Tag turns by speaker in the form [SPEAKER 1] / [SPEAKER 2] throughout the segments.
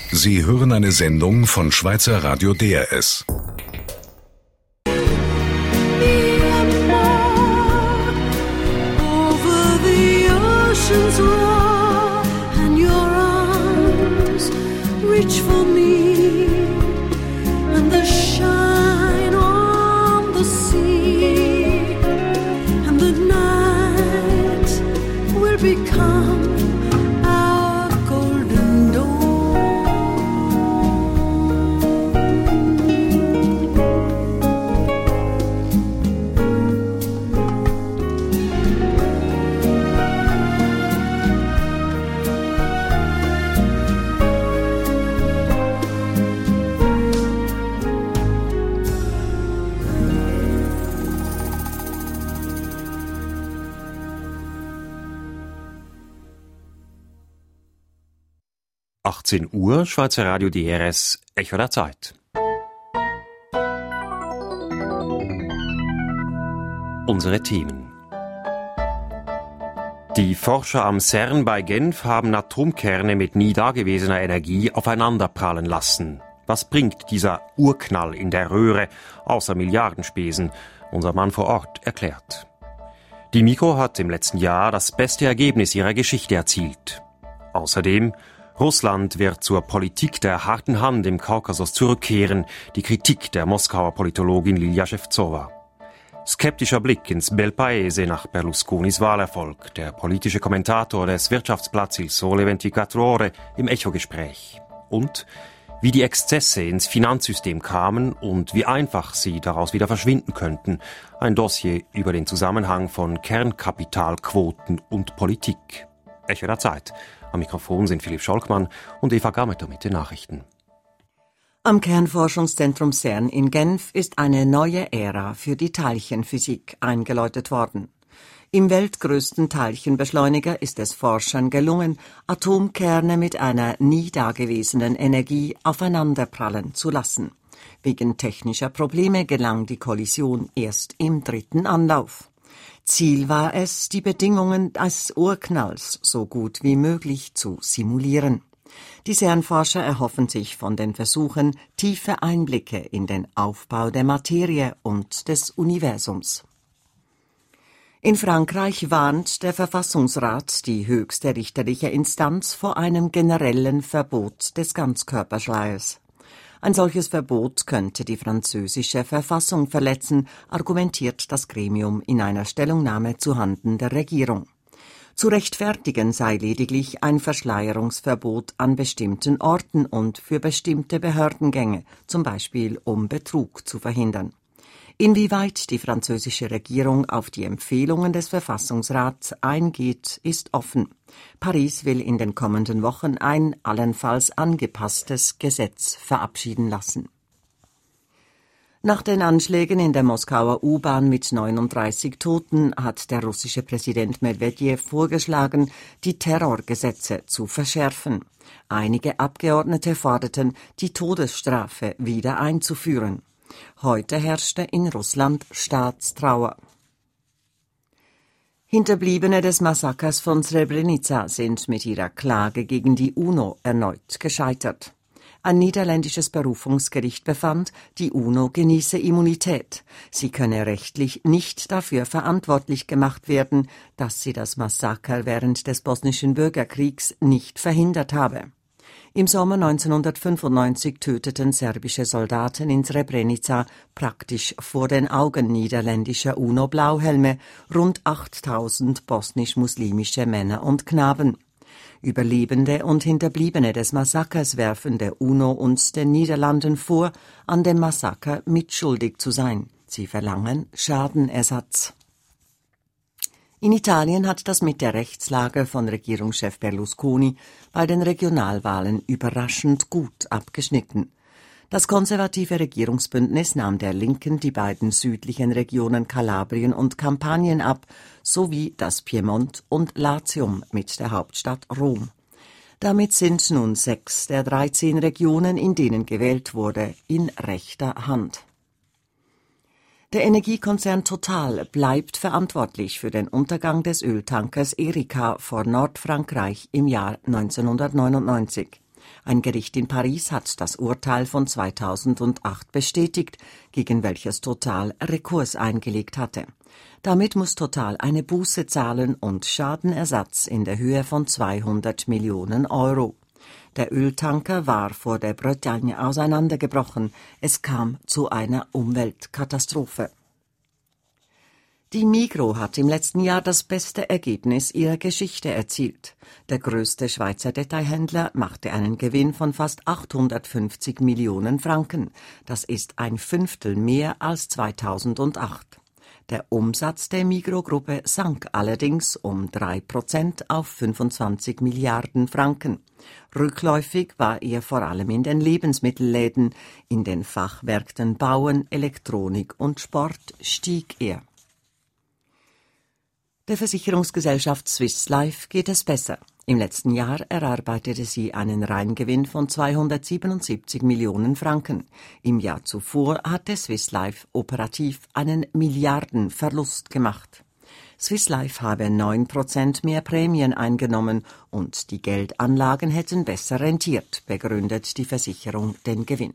[SPEAKER 1] Sie hören eine Sendung von Schweizer Radio DRS.
[SPEAKER 2] Reach for me and the shine on the sea, and the night will become our golden dawn.
[SPEAKER 3] 18 Uhr, Schweizer Radio DRS, Echo der Zeit. Unsere Themen. Die Forscher am CERN bei Genf haben Atomkerne mit nie dagewesener Energie aufeinanderprallen lassen. Was bringt dieser Urknall in der Röhre, außer Milliardenspesen? Unser Mann vor Ort erklärt. Die Mikro hat im letzten Jahr das beste Ergebnis ihrer Geschichte erzielt. Außerdem: Russland wird zur Politik der harten Hand im Kaukasus zurückkehren, die Kritik der Moskauer Politologin Lilia Shevtsova. Skeptischer Blick ins Bel Paese nach Berlusconis Wahlerfolg, der politische Kommentator des Wirtschaftsblatts Il Sole 24 Ore im Echo-Gespräch. Und wie die Exzesse ins Finanzsystem kamen und wie einfach sie daraus wieder verschwinden könnten. Ein Dossier über den Zusammenhang von Kernkapitalquoten und Politik. Echo der Zeit. Am Mikrofon sind Philipp Scholkmann und Eva Gameter mit den Nachrichten.
[SPEAKER 4] Am Kernforschungszentrum CERN in Genf ist eine neue Ära für die Teilchenphysik eingeläutet worden. Im weltgrößten Teilchenbeschleuniger ist es Forschern gelungen, Atomkerne mit einer nie dagewesenen Energie aufeinanderprallen zu lassen. Wegen technischer Probleme gelang die Kollision erst im 3. Anlauf. Ziel war es, die Bedingungen des Urknalls so gut wie möglich zu simulieren. Die CERN-Forscher erhoffen sich von den Versuchen tiefe Einblicke in den Aufbau der Materie und des Universums. In Frankreich warnt der Verfassungsrat, die höchste richterliche Instanz, vor einem generellen Verbot des Ganzkörperschleiers. Ein solches Verbot könnte die französische Verfassung verletzen, argumentiert das Gremium in einer Stellungnahme zuhanden der Regierung. Zu rechtfertigen sei lediglich ein Verschleierungsverbot an bestimmten Orten und für bestimmte Behördengänge, zum Beispiel um Betrug zu verhindern. Inwieweit die französische Regierung auf die Empfehlungen des Verfassungsrats eingeht, ist offen. Paris will in den kommenden Wochen ein allenfalls angepasstes Gesetz verabschieden lassen. Nach den Anschlägen in der Moskauer U-Bahn mit 39 Toten hat der russische Präsident Medwedew vorgeschlagen, die Terrorgesetze zu verschärfen. Einige Abgeordnete forderten, die Todesstrafe wieder einzuführen. Heute herrschte in Russland Staatstrauer. Hinterbliebene des Massakers von Srebrenica sind mit ihrer Klage gegen die UNO erneut gescheitert. Ein niederländisches Berufungsgericht befand, die UNO genieße Immunität. Sie könne rechtlich nicht dafür verantwortlich gemacht werden, dass sie das Massaker während des bosnischen Bürgerkriegs nicht verhindert habe. Im Sommer 1995 töteten serbische Soldaten in Srebrenica praktisch vor den Augen niederländischer UNO-Blauhelme rund 8000 bosnisch-muslimische Männer und Knaben. Überlebende und Hinterbliebene des Massakers werfen der UNO und den Niederlanden vor, an dem Massaker mitschuldig zu sein. Sie verlangen Schadenersatz. In Italien hat das mit der Rechtslage von Regierungschef Berlusconi bei den Regionalwahlen überraschend gut abgeschnitten. Das konservative Regierungsbündnis nahm der Linken die beiden südlichen Regionen Kalabrien und Kampanien ab, sowie das Piemont und Latium mit der Hauptstadt Rom. Damit sind nun 6 der 13 Regionen, in denen gewählt wurde, in rechter Hand. Der Energiekonzern Total bleibt verantwortlich für den Untergang des Öltankers Erika vor Nordfrankreich im Jahr 1999. Ein Gericht in Paris hat das Urteil von 2008 bestätigt, gegen welches Total Rekurs eingelegt hatte. Damit muss Total eine Buße zahlen und Schadenersatz in der Höhe von 200 Millionen Euro. Der Öltanker war vor der Bretagne auseinandergebrochen. Es kam zu einer Umweltkatastrophe. Die Migros hat im letzten Jahr das beste Ergebnis ihrer Geschichte erzielt. Der größte Schweizer Detailhändler machte einen Gewinn von fast 850 Millionen Franken. Das ist ein Fünftel mehr als 2008. Der Umsatz der Migros-Gruppe sank allerdings um 3% auf 25 Milliarden Franken. Rückläufig war er vor allem in den Lebensmittelläden, in den Fachmärkten Bauen, Elektronik und Sport stieg er. Der Versicherungsgesellschaft Swiss Life geht es besser. Im letzten Jahr erarbeitete sie einen Reingewinn von 277 Millionen Franken. Im Jahr zuvor hatte Swiss Life operativ einen Milliardenverlust gemacht. Swiss Life habe 9% mehr Prämien eingenommen und die Geldanlagen hätten besser rentiert, begründet die Versicherung den Gewinn.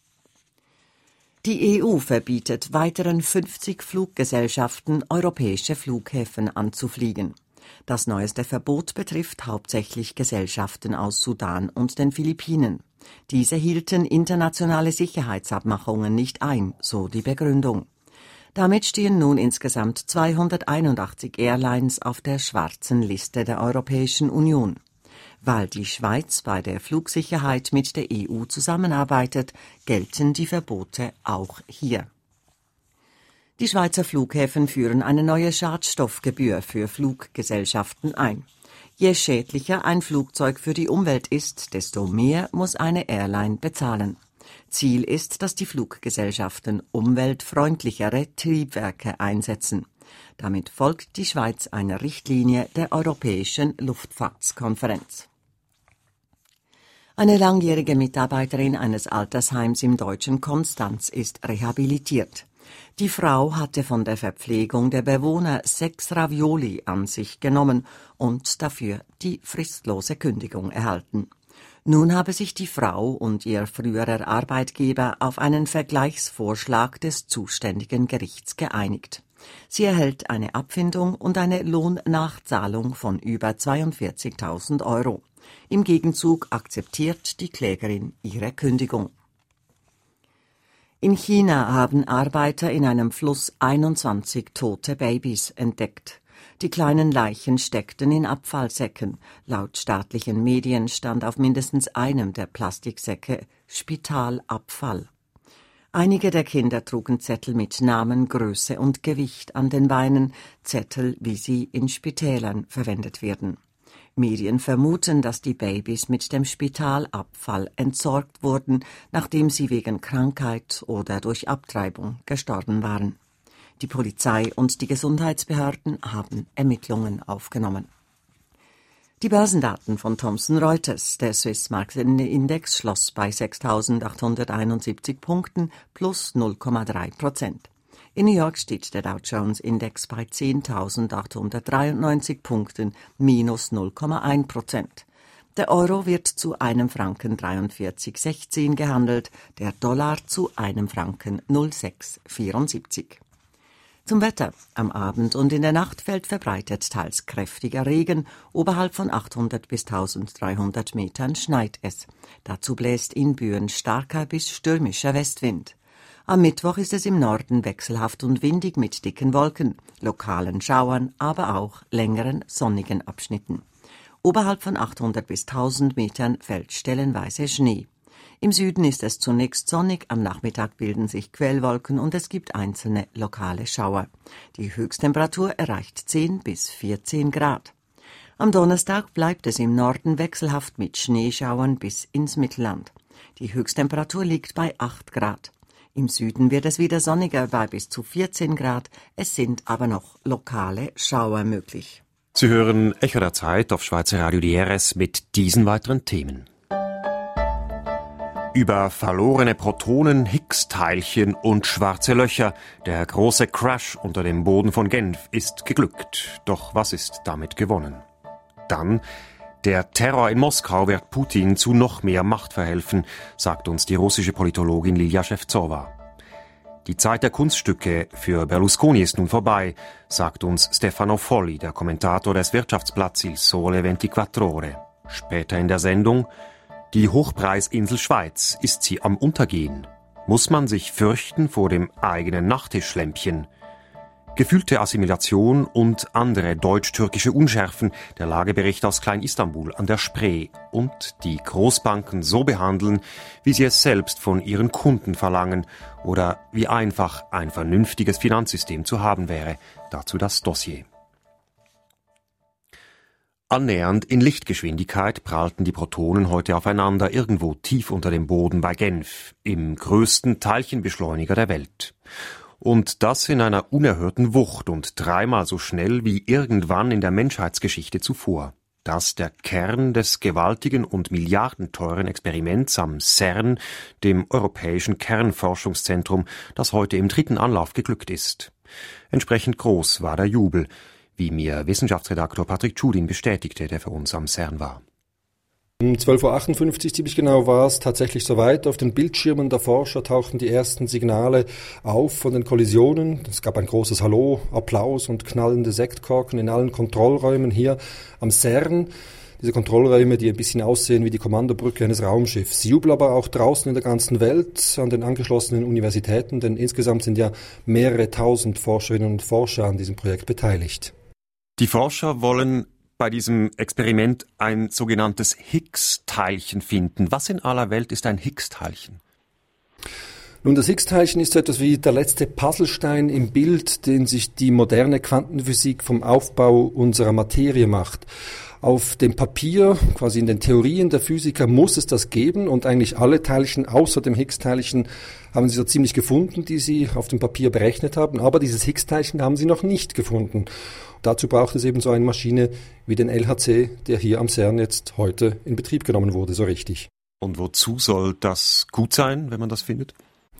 [SPEAKER 4] Die EU verbietet weiteren 50 Fluggesellschaften, europäische Flughäfen anzufliegen. Das neueste Verbot betrifft hauptsächlich Gesellschaften aus Sudan und den Philippinen. Diese hielten internationale Sicherheitsabmachungen nicht ein, so die Begründung. Damit stehen nun insgesamt 281 Airlines auf der schwarzen Liste der Europäischen Union. Weil die Schweiz bei der Flugsicherheit mit der EU zusammenarbeitet, gelten die Verbote auch hier. Die Schweizer Flughäfen führen eine neue Schadstoffgebühr für Fluggesellschaften ein. Je schädlicher ein Flugzeug für die Umwelt ist, desto mehr muss eine Airline bezahlen. Ziel ist, dass die Fluggesellschaften umweltfreundlichere Triebwerke einsetzen. Damit folgt die Schweiz einer Richtlinie der Europäischen Luftfahrtskonferenz. Eine langjährige Mitarbeiterin eines Altersheims im deutschen Konstanz ist rehabilitiert. Die Frau hatte von der Verpflegung der Bewohner 6 Ravioli an sich genommen und dafür die fristlose Kündigung erhalten. Nun habe sich die Frau und ihr früherer Arbeitgeber auf einen Vergleichsvorschlag des zuständigen Gerichts geeinigt. Sie erhält eine Abfindung und eine Lohnnachzahlung von über 42.000 Euro. Im Gegenzug akzeptiert die Klägerin ihre Kündigung. In China haben Arbeiter in einem Fluss 21 tote Babys entdeckt. Die kleinen Leichen steckten in Abfallsäcken. Laut staatlichen Medien stand auf mindestens einem der Plastiksäcke Spitalabfall. Einige der Kinder trugen Zettel mit Namen, Größe und Gewicht an den Beinen, Zettel, wie sie in Spitälern verwendet werden. Medien vermuten, dass die Babys mit dem Spitalabfall entsorgt wurden, nachdem sie wegen Krankheit oder durch Abtreibung gestorben waren. Die Polizei und die Gesundheitsbehörden haben Ermittlungen aufgenommen. Die Börsendaten von Thomson Reuters. Der Swiss Market Index schloss bei 6.871 Punkten plus 0,3%. In New York steht der Dow Jones Index bei 10.893 Punkten, minus 0,1%. Der Euro wird zu einem Franken 43,16 gehandelt, der Dollar zu einem Franken 0,674. Zum Wetter. Am Abend und in der Nacht fällt verbreitet teils kräftiger Regen. Oberhalb von 800 bis 1300 Metern schneit es. Dazu bläst in Böen starker bis stürmischer Westwind. Am Mittwoch ist es im Norden wechselhaft und windig mit dicken Wolken, lokalen Schauern, aber auch längeren sonnigen Abschnitten. Oberhalb von 800 bis 1000 Metern fällt stellenweise Schnee. Im Süden ist es zunächst sonnig, am Nachmittag bilden sich Quellwolken und es gibt einzelne lokale Schauer. Die Höchsttemperatur erreicht 10 bis 14 Grad. Am Donnerstag bleibt es im Norden wechselhaft mit Schneeschauern bis ins Mittelland. Die Höchsttemperatur liegt bei 8 Grad. Im Süden wird es wieder sonniger bei bis zu 14 Grad, es sind aber noch lokale Schauer möglich.
[SPEAKER 3] Sie hören Echo der Zeit auf Schweizer Radio DRS mit diesen weiteren Themen. Über verlorene Protonen, Higgs-Teilchen und schwarze Löcher. Der große Crash unter dem Boden von Genf ist geglückt. Doch was ist damit gewonnen? Dann Der Terror in Moskau wird Putin zu noch mehr Macht verhelfen, sagt uns die russische Politologin Lilia Shevtsova. Die Zeit der Kunststücke für Berlusconi ist nun vorbei, sagt uns Stefano Folli, der Kommentator des Wirtschaftsblatts Il Sole 24 Ore. Später in der Sendung: Die Hochpreisinsel Schweiz, ist sie am Untergehen? Muss man sich fürchten vor dem eigenen Nachtischlämpchen? Gefühlte Assimilation und andere deutsch-türkische Unschärfen, der Lagebericht aus Klein-Istanbul an der Spree und die Großbanken so behandeln, wie sie es selbst von ihren Kunden verlangen oder wie einfach ein vernünftiges Finanzsystem zu haben wäre. Dazu das Dossier. Annähernd in Lichtgeschwindigkeit prallten die Protonen heute aufeinander irgendwo tief unter dem Boden bei Genf, im größten Teilchenbeschleuniger der Welt. Und das in einer unerhörten Wucht und dreimal so schnell wie irgendwann in der Menschheitsgeschichte zuvor. Das der Kern des gewaltigen und milliardenteuren Experiments am CERN, dem Europäischen Kernforschungszentrum, das heute im 3. Anlauf geglückt ist. Entsprechend groß war der Jubel, wie mir Wissenschaftsredaktor Patrick Tschudin bestätigte, der für uns am CERN war.
[SPEAKER 5] Um 12.58 Uhr ziemlich genau war es tatsächlich soweit. Auf den Bildschirmen der Forscher tauchten die ersten Signale auf von den Kollisionen. Es gab ein großes Hallo, Applaus und knallende Sektkorken in allen Kontrollräumen hier am CERN. Diese Kontrollräume, die ein bisschen aussehen wie die Kommandobrücke eines Raumschiffs. Jubel aber auch draußen in der ganzen Welt an den angeschlossenen Universitäten, denn insgesamt sind ja mehrere tausend Forscherinnen und Forscher an diesem Projekt beteiligt.
[SPEAKER 3] Die Forscher wollen bei diesem Experiment ein sogenanntes Higgs-Teilchen finden. Was in aller Welt ist ein Higgs-Teilchen?
[SPEAKER 5] Nun, das Higgs-Teilchen ist so etwas wie der letzte Puzzlestein im Bild, den sich die moderne Quantenphysik vom Aufbau unserer Materie macht. Auf dem Papier, quasi in den Theorien der Physiker, muss es das geben und eigentlich alle Teilchen außer dem Higgs-Teilchen haben sie so ziemlich gefunden, die sie auf dem Papier berechnet haben, aber dieses Higgs-Teilchen haben sie noch nicht gefunden. Dazu braucht es eben so eine Maschine wie den LHC, der hier am CERN jetzt heute in Betrieb genommen wurde, so richtig.
[SPEAKER 3] Und wozu soll das gut sein, wenn man das findet?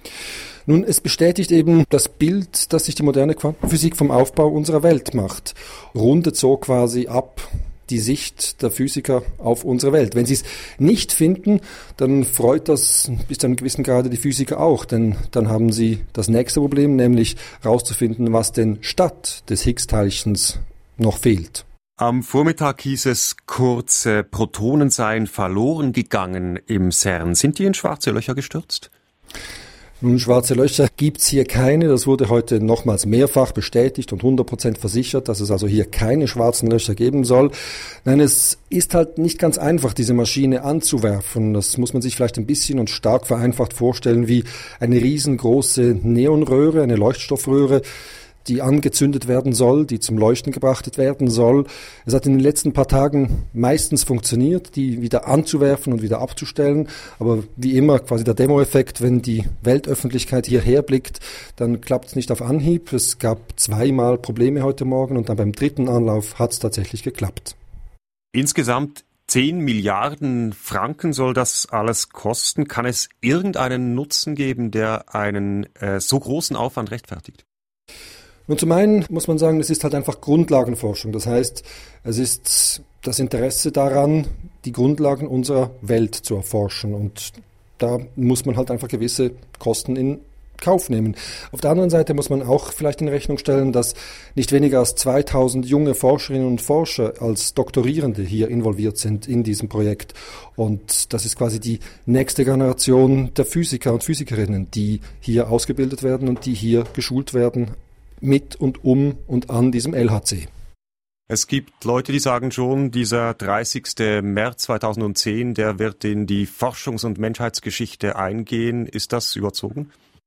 [SPEAKER 5] Nun, es bestätigt eben das Bild, das sich die moderne Quantenphysik vom Aufbau unserer Welt macht. Rundet so quasi ab die Sicht der Physiker auf unsere Welt. Wenn sie es nicht finden, dann freut das bis zu einem gewissen Grade die Physiker auch, denn dann haben sie das nächste Problem, nämlich herauszufinden, was denn statt des Higgs-Teilchens noch fehlt.
[SPEAKER 3] Am Vormittag hieß es kurz, Protonen seien verloren gegangen im CERN. Sind die in schwarze Löcher gestürzt?
[SPEAKER 5] Nun, schwarze Löcher gibt's hier keine. Das wurde heute nochmals mehrfach bestätigt und 100% versichert, dass es also hier keine schwarzen Löcher geben soll. Nein, es ist halt nicht ganz einfach, diese Maschine anzuwerfen. Das muss man sich vielleicht ein bisschen und stark vereinfacht vorstellen wie eine riesengroße Neonröhre, eine Leuchtstoffröhre, die angezündet werden soll, die zum Leuchten gebracht werden soll. Es hat in den letzten paar Tagen meistens funktioniert, die wieder anzuwerfen und wieder abzustellen. Aber wie immer quasi der Demo-Effekt, wenn die Weltöffentlichkeit hierher blickt, dann klappt es nicht auf Anhieb. Es gab zweimal Probleme heute Morgen und dann beim 3. Anlauf hat es tatsächlich geklappt.
[SPEAKER 3] Insgesamt 10 Milliarden Franken soll das alles kosten. Kann es irgendeinen Nutzen geben, der einen so großen Aufwand rechtfertigt?
[SPEAKER 5] Und zum einen muss man sagen, es ist halt einfach Grundlagenforschung. Das heißt, es ist das Interesse daran, die Grundlagen unserer Welt zu erforschen. Und da muss man halt einfach gewisse Kosten in Kauf nehmen. Auf der anderen Seite muss man auch vielleicht in Rechnung stellen, dass nicht weniger als 2000 junge Forscherinnen und Forscher als Doktorierende hier involviert sind in diesem Projekt. Und das ist quasi die nächste Generation der Physiker und Physikerinnen, die hier ausgebildet werden und die hier geschult werden mit und um und an diesem LHC.
[SPEAKER 3] Es gibt Leute, die sagen schon, dieser 30. März 2010, der wird in die Forschungs- und Menschheitsgeschichte eingehen. Ist das überzogen?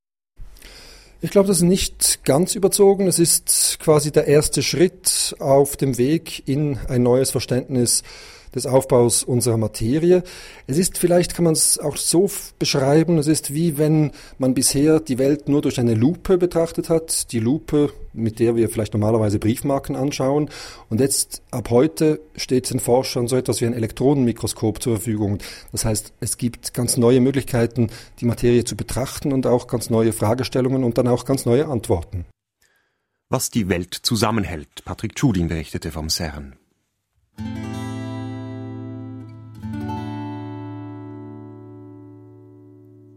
[SPEAKER 5] Ich glaube, das ist nicht ganz überzogen. Es ist quasi der erste Schritt auf dem Weg in ein neues Verständnis des Aufbaus unserer Materie. Es ist, vielleicht kann man es auch so beschreiben, es ist wie wenn man bisher die Welt nur durch eine Lupe betrachtet hat, die Lupe, mit der wir vielleicht normalerweise Briefmarken anschauen. Und jetzt, ab heute, steht den Forschern so etwas wie ein Elektronenmikroskop zur Verfügung. Das heißt, es gibt ganz neue Möglichkeiten, die Materie zu betrachten und auch ganz neue Fragestellungen und dann auch ganz neue Antworten.
[SPEAKER 3] Was die Welt zusammenhält, Patrick Tschudin berichtete vom CERN.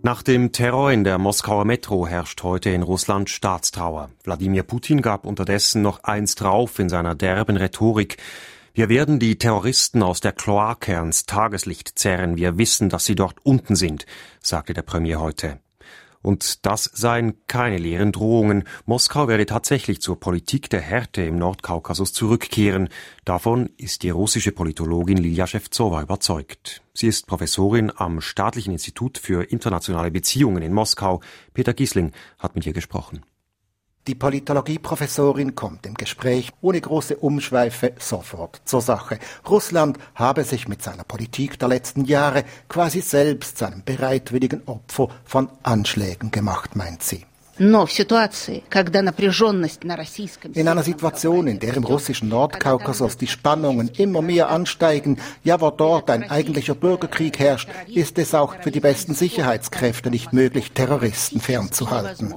[SPEAKER 3] Nach dem Terror in der Moskauer Metro herrscht heute in Russland Staatstrauer. Wladimir Putin gab unterdessen noch eins drauf in seiner derben Rhetorik. Wir werden die Terroristen aus der Kloake ans Tageslicht zerren. Wir wissen, dass sie dort unten sind, sagte der Premier heute. Und das seien keine leeren Drohungen. Moskau werde tatsächlich zur Politik der Härte im Nordkaukasus zurückkehren. Davon ist die russische Politologin Lilja Schewtsova überzeugt. Sie ist Professorin am Staatlichen Institut für internationale Beziehungen in Moskau. Peter Giesling hat mit ihr gesprochen.
[SPEAKER 6] Die Politologieprofessorin kommt im Gespräch ohne große Umschweife sofort zur Sache. Russland habe sich mit seiner Politik der letzten Jahre quasi selbst zu einem bereitwilligen Opfer von Anschlägen gemacht, meint sie. In einer Situation, in der im russischen Nordkaukasus die Spannungen immer mehr ansteigen, ja wo dort ein eigentlicher Bürgerkrieg herrscht, ist es auch für die besten Sicherheitskräfte nicht möglich, Terroristen fernzuhalten.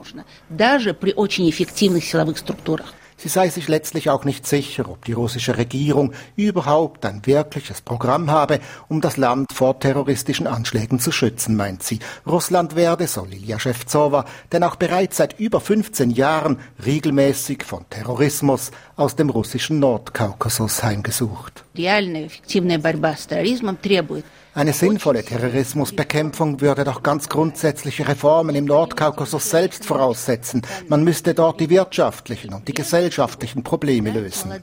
[SPEAKER 6] Sie sei sich letztlich auch nicht sicher, ob die russische Regierung überhaupt ein wirkliches Programm habe, um das Land vor terroristischen Anschlägen zu schützen, meint sie. Russland werde, so Lilja Schewtsova, denn auch bereits seit über 15 Jahren regelmäßig von Terrorismus aus dem russischen Nordkaukasus heimgesucht. Eine sinnvolle Terrorismusbekämpfung würde doch ganz grundsätzliche Reformen im Nordkaukasus selbst voraussetzen. Man müsste dort die wirtschaftlichen und die gesellschaftlichen Probleme lösen.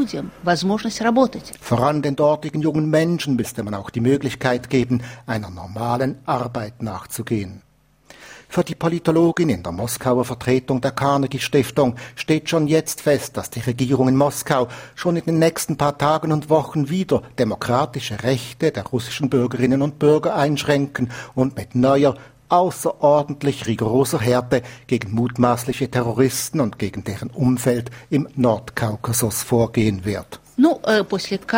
[SPEAKER 6] Voran den dortigen jungen Menschen müsste man auch die Möglichkeit geben, einer normalen Arbeit nachzugehen. Für die Politologin in der Moskauer Vertretung der Carnegie-Stiftung steht schon jetzt fest, dass die Regierung in Moskau schon in den nächsten paar Tagen und Wochen wieder demokratische Rechte der russischen Bürgerinnen und Bürger einschränken und mit neuer, außerordentlich rigoroser Härte gegen mutmaßliche Terroristen und gegen deren Umfeld im Nordkaukasus vorgehen wird. Nach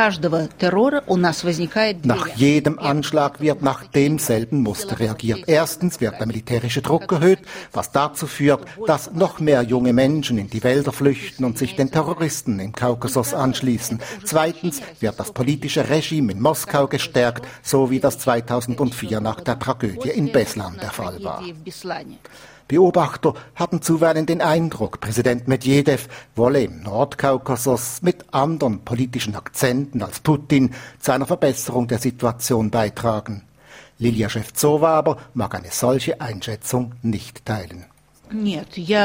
[SPEAKER 6] jedem Anschlag wird nach demselben Muster reagiert. Erstens wird der militärische Druck erhöht, was dazu führt, dass noch mehr junge Menschen in die Wälder flüchten und sich den Terroristen im Kaukasus anschließen. Zweitens wird das politische Regime in Moskau gestärkt, so wie das 2004 nach der Tragödie in Beslan der Fall war. Beobachter haben zuweilen den Eindruck, Präsident Medvedev wolle im Nordkaukasus mit anderen politischen Akzenten als Putin zu einer Verbesserung der Situation beitragen. Lilja Schewtsova aber mag eine solche Einschätzung nicht teilen. Nein,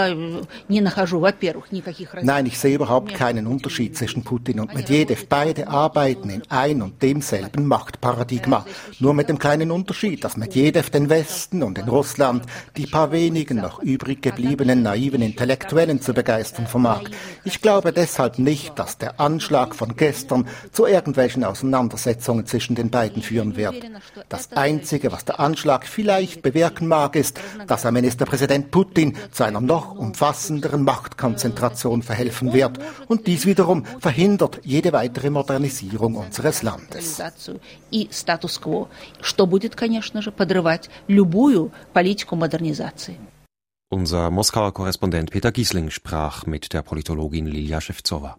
[SPEAKER 6] ich sehe überhaupt keinen Unterschied zwischen Putin und Medvedev. Beide arbeiten in ein und demselben Machtparadigma. Nur mit dem kleinen Unterschied, dass Medvedev den Westen und in Russland die paar wenigen noch übrig gebliebenen naiven Intellektuellen zu begeistern vermag. Ich glaube deshalb nicht, dass der Anschlag von gestern zu irgendwelchen Auseinandersetzungen zwischen den beiden führen wird. Das Einzige, was der Anschlag vielleicht bewirken mag, ist, dass ein Ministerpräsident Putin zu einer noch umfassenderen Machtkonzentration verhelfen wird. Und dies wiederum verhindert jede weitere Modernisierung unseres Landes.
[SPEAKER 3] Unser Moskauer Korrespondent Peter Giesling sprach mit der Politologin Lilja Schewtsova.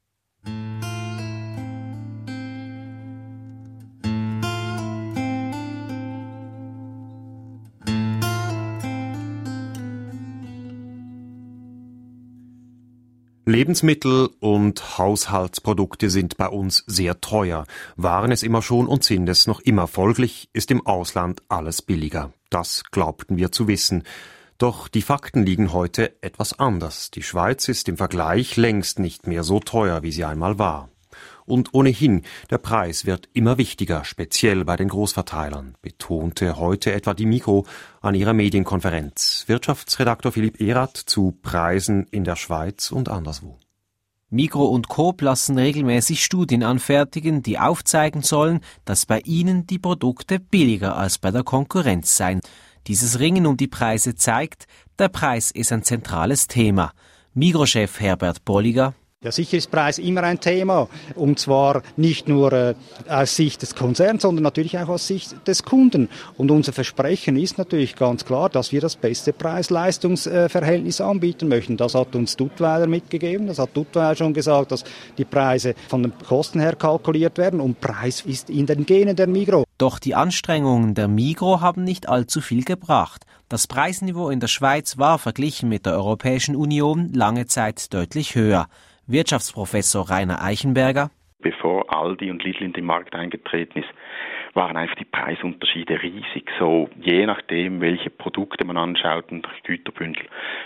[SPEAKER 3] Lebensmittel und Haushaltsprodukte sind bei uns sehr teuer, waren es immer schon und sind es noch immer. Folglich ist im Ausland alles billiger. Das glaubten wir zu wissen. Doch die Fakten liegen heute etwas anders. Die Schweiz ist im Vergleich längst nicht mehr so teuer, wie sie einmal war. Und ohnehin, der Preis wird immer wichtiger, speziell bei den Großverteilern, betonte heute etwa die Migros an ihrer Medienkonferenz. Wirtschaftsredaktor Philipp Erath zu Preisen in der Schweiz und anderswo.
[SPEAKER 7] Migros und Coop lassen regelmäßig Studien anfertigen, die aufzeigen sollen, dass bei ihnen die Produkte billiger als bei der Konkurrenz seien. Dieses Ringen um die Preise zeigt, der Preis ist ein zentrales Thema. Migros-Chef Herbert Bolliger:
[SPEAKER 8] Ja, sicher ist Preis immer ein Thema, und zwar nicht nur aus Sicht des Konzerns, sondern natürlich auch aus Sicht des Kunden. Und unser Versprechen ist natürlich ganz klar, dass wir das beste Preis-Leistungs-Verhältnis anbieten möchten. Das hat uns Duttweiler mitgegeben, das hat Duttweiler schon gesagt, dass die Preise von den Kosten her kalkuliert werden, und Preis ist in den Genen der Migros.
[SPEAKER 7] Doch die Anstrengungen der Migros haben nicht allzu viel gebracht. Das Preisniveau in der Schweiz war verglichen mit der Europäischen Union lange Zeit deutlich höher. Wirtschaftsprofessor Rainer Eichenberger:
[SPEAKER 9] Bevor Aldi und Lidl in den Markt eingetreten ist, waren einfach die Preisunterschiede riesig. So je nachdem, welche Produkte man anschaut und Güterbündel,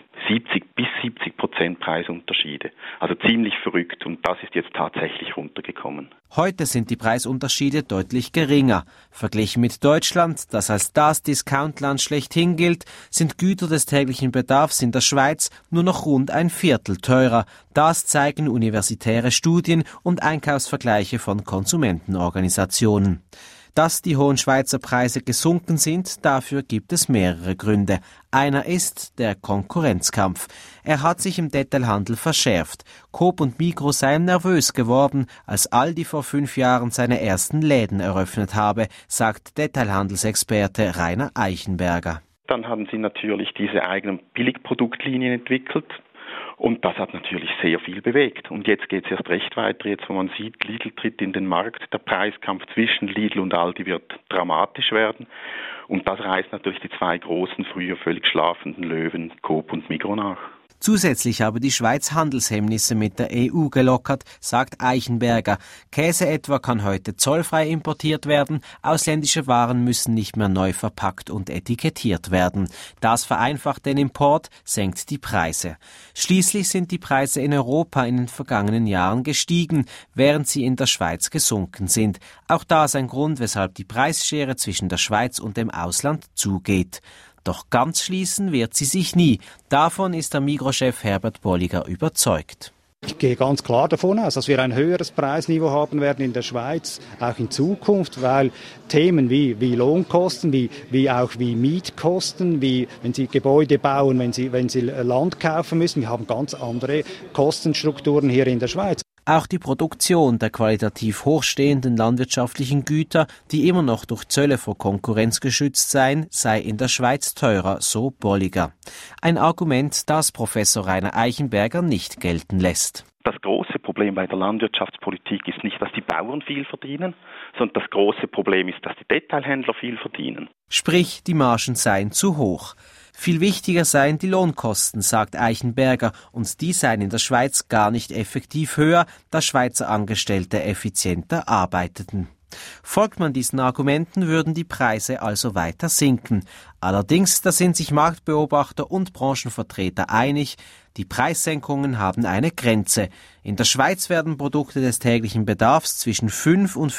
[SPEAKER 9] 70% Preisunterschiede. Also ziemlich verrückt, und das ist jetzt tatsächlich runtergekommen.
[SPEAKER 7] Heute sind die Preisunterschiede deutlich geringer. Verglichen mit Deutschland, das als das Discountland schlechthin gilt, sind Güter des täglichen Bedarfs in der Schweiz nur noch rund ein Viertel teurer. Das zeigen universitäre Studien und Einkaufsvergleiche von Konsumentenorganisationen. Dass die hohen Schweizer Preise gesunken sind, dafür gibt es mehrere Gründe. Einer ist der Konkurrenzkampf. Er hat sich im Detailhandel verschärft. Coop und Migros seien nervös geworden, als Aldi vor 5 Jahren seine ersten Läden eröffnet habe, sagt Detailhandelsexperte Rainer Eichenberger.
[SPEAKER 9] Dann haben sie natürlich diese eigenen Billigproduktlinien entwickelt. Und das hat natürlich sehr viel bewegt. Und jetzt geht es erst recht weiter. Jetzt, wo man sieht, Lidl tritt in den Markt. Der Preiskampf zwischen Lidl und Aldi wird dramatisch werden. Und das reißt natürlich die 2 großen, früher völlig schlafenden Löwen, Coop und Migros, nach.
[SPEAKER 7] Zusätzlich habe die Schweiz Handelshemmnisse mit der EU gelockert, sagt Eichenberger. Käse etwa kann heute zollfrei importiert werden, ausländische Waren müssen nicht mehr neu verpackt und etikettiert werden. Das vereinfacht den Import, senkt die Preise. Schließlich sind die Preise in Europa in den vergangenen Jahren gestiegen, während sie in der Schweiz gesunken sind. Auch das ein Grund, weshalb die Preisschere zwischen der Schweiz und dem Ausland zugeht. Doch ganz schließen wird sie sich nie. Davon ist der Migros-Chef Herbert Bolliger überzeugt.
[SPEAKER 8] Ich gehe ganz klar davon aus, dass wir ein höheres Preisniveau haben werden in der Schweiz, auch in Zukunft, weil Themen wie Lohnkosten, wie Mietkosten, wie wenn Sie Gebäude bauen, wenn Sie Land kaufen müssen, wir haben ganz andere Kostenstrukturen hier in der Schweiz.
[SPEAKER 7] Auch die Produktion der qualitativ hochstehenden landwirtschaftlichen Güter, die immer noch durch Zölle vor Konkurrenz geschützt seien, sei in der Schweiz teurer, so Bolliger. Ein Argument, das Professor Rainer Eichenberger nicht gelten lässt.
[SPEAKER 9] Das große Problem bei der Landwirtschaftspolitik ist nicht, dass die Bauern viel verdienen, sondern das große Problem ist, dass die Detailhändler viel verdienen.
[SPEAKER 7] Sprich, die Margen seien zu hoch. Viel wichtiger seien die Lohnkosten, sagt Eichenberger, und die seien in der Schweiz gar nicht effektiv höher, da Schweizer Angestellte effizienter arbeiteten. Folgt man diesen Argumenten, würden die Preise also weiter sinken. Allerdings, da sind sich Marktbeobachter und Branchenvertreter einig, die Preissenkungen haben eine Grenze. In der Schweiz werden Produkte des täglichen Bedarfs zwischen 5 und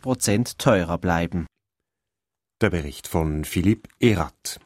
[SPEAKER 7] 15% teurer bleiben.
[SPEAKER 3] Der Bericht von Philipp Erath.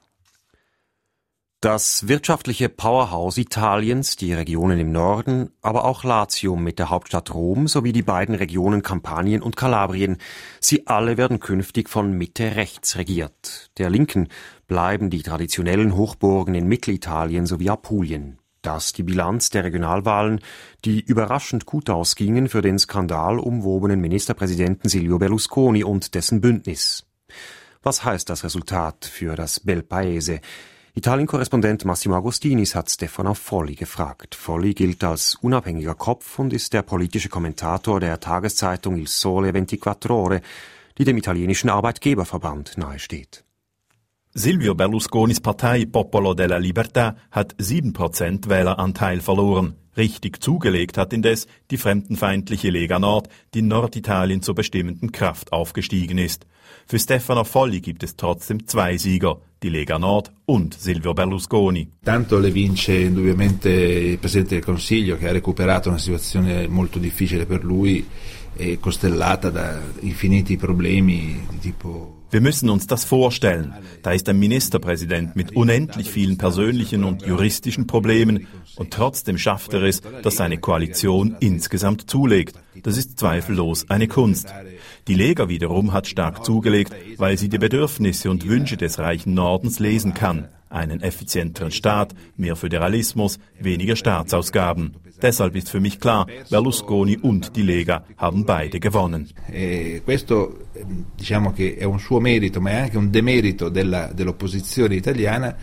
[SPEAKER 3] Das wirtschaftliche Powerhouse Italiens, die Regionen im Norden, aber auch Latium mit der Hauptstadt Rom sowie die beiden Regionen Kampanien und Kalabrien, sie alle werden künftig von Mitte rechts regiert. Der Linken bleiben die traditionellen Hochburgen in Mittelitalien sowie Apulien. Das die Bilanz der Regionalwahlen, die überraschend gut ausgingen für den skandalumwobenen Ministerpräsidenten Silvio Berlusconi und dessen Bündnis. Was heißt das Resultat für das Bel Paese? Italien-Korrespondent Massimo Agostinis hat Stefano Folli gefragt. Folli gilt als unabhängiger Kopf und ist der politische Kommentator der Tageszeitung Il Sole 24 Ore, die dem italienischen Arbeitgeberverband nahesteht.
[SPEAKER 10] Silvio Berlusconis Partei Popolo della Libertà hat 7% Wähleranteil verloren. Richtig zugelegt hat indes die fremdenfeindliche Lega Nord, die in Norditalien zur bestimmenden Kraft aufgestiegen ist. Für Stefano Folli gibt es trotzdem 2 Sieger, die Lega Nord und Silvio Berlusconi.
[SPEAKER 11] Tanto le vince indubbiamente il Presidente del Consiglio, che ha recuperato una situazione molto difficile per lui, costellata da infiniti problemi di tipo...
[SPEAKER 10] Wir müssen uns das vorstellen. Da ist ein Ministerpräsident mit unendlich vielen persönlichen und juristischen Problemen und trotzdem schafft er es, dass seine Koalition insgesamt zulegt. Das ist zweifellos eine Kunst. Die Lega wiederum hat stark zugelegt, weil sie die Bedürfnisse und Wünsche des reichen Nordens lesen kann. einen effizienteren Staat, mehr Föderalismus, weniger Staatsausgaben. Deshalb ist für mich klar, Berlusconi und die Lega haben beide gewonnen.
[SPEAKER 11] Questo diciamo che è un suo merito, ma è anche un demerito dell'opposizione italiana.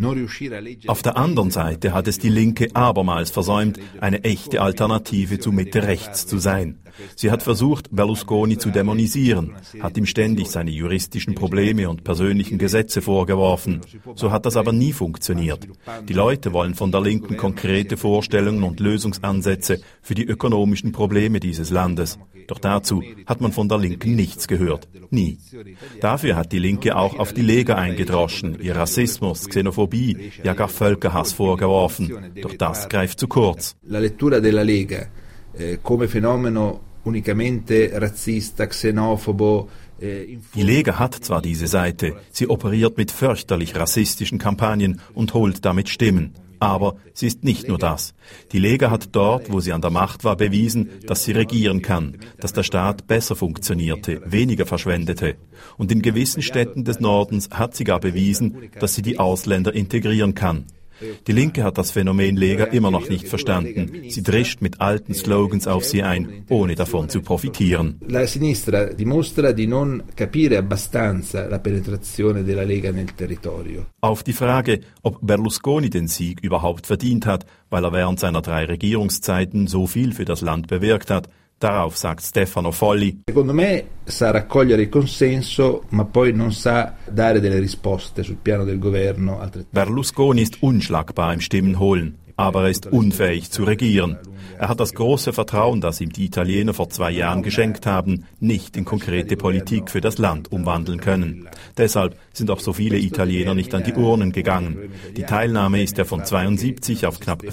[SPEAKER 10] Auf der anderen Seite hat es die Linke abermals versäumt, eine echte Alternative zu Mitte rechts zu sein. Sie hat versucht, Berlusconi zu dämonisieren, hat ihm ständig seine juristischen Probleme und persönlichen Gesetze vorgeworfen. So hat das aber nie funktioniert. Die Leute wollen von der Linken konkrete Vorstellungen und Lösungsansätze für die ökonomischen Probleme dieses Landes. Doch dazu hat man von der Linken nichts gehört. Nie. Dafür hat die Linke auch auf die Lega eingedroschen, ihr Rassismus, Xenophobie, ja gar Völkerhass vorgeworfen. Doch das greift zu kurz.
[SPEAKER 11] La lettura della Lega come fenomeno unicamente razzista, xenofobo.
[SPEAKER 10] Die Lega hat zwar diese Seite, sie operiert mit fürchterlich rassistischen Kampagnen und holt damit Stimmen. Aber sie ist nicht nur das. Die Lega hat dort, wo sie an der Macht war, bewiesen, dass sie regieren kann, dass der Staat besser funktionierte, weniger verschwendete. Und in gewissen Städten des Nordens hat sie gar bewiesen, dass sie die Ausländer integrieren kann. Die Linke hat das Phänomen Lega immer noch nicht verstanden. Sie drischt mit alten Slogans auf sie ein, ohne davon zu profitieren.
[SPEAKER 11] La sinistra dimostra di non capire abbastanza la penetrazione della Lega nel territorio.
[SPEAKER 10] Auf die Frage, ob Berlusconi den Sieg überhaupt verdient hat, weil er während seiner 3 Regierungszeiten so viel für das Land bewirkt hat, darauf sagt Stefano Folli:
[SPEAKER 11] Secondo me sa raccogliere il consenso, ma poi non sa dare delle risposte sul piano del governo.
[SPEAKER 10] Berlusconi ist unschlagbar im Stimmenholen, aber er ist unfähig zu regieren. Er hat das große Vertrauen, das ihm die Italiener vor 2 Jahren geschenkt haben, nicht in konkrete Politik für das Land umwandeln können. Deshalb sind auch so viele Italiener nicht an die Urnen gegangen. Die Teilnahme ist ja von 72 auf knapp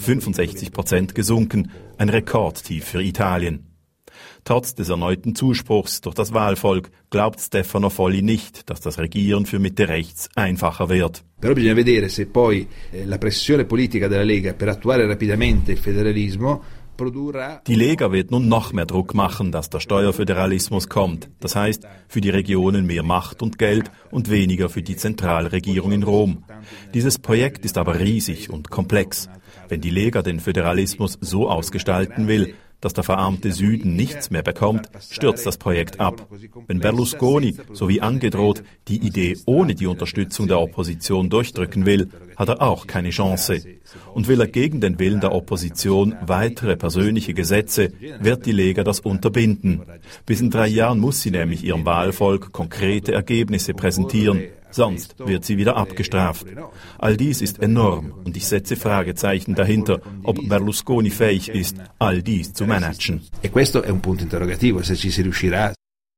[SPEAKER 10] 65% gesunken, ein Rekordtief für Italien. Trotz des erneuten Zuspruchs durch das Wahlvolk glaubt Stefano Folli nicht, dass das Regieren für Mitte rechts einfacher wird.
[SPEAKER 11] Però bisogna vedere se poi la pressione politica della Lega per attuare rapidamente il federalismo produrrà.
[SPEAKER 10] Die Lega wird nun noch mehr Druck machen, dass der Steuerföderalismus kommt. Das heißt, für die Regionen mehr Macht und Geld und weniger für die Zentralregierung in Rom. Dieses Projekt ist aber riesig und komplex. Wenn die Lega den Föderalismus so ausgestalten will, dass der verarmte Süden nichts mehr bekommt, stürzt das Projekt ab. Wenn Berlusconi, so wie angedroht, die Idee ohne die Unterstützung der Opposition durchdrücken will, hat er auch keine Chance. Und will er gegen den Willen der Opposition weitere persönliche Gesetze, wird die Lega das unterbinden. Bis in 3 Jahren muss sie nämlich ihrem Wahlvolk konkrete Ergebnisse präsentieren. Sonst wird sie wieder abgestraft. All dies ist enorm und ich setze Fragezeichen dahinter, ob Berlusconi fähig ist, all dies zu managen.
[SPEAKER 11] E questo è un punto interrogativo, se ci si riuscirà.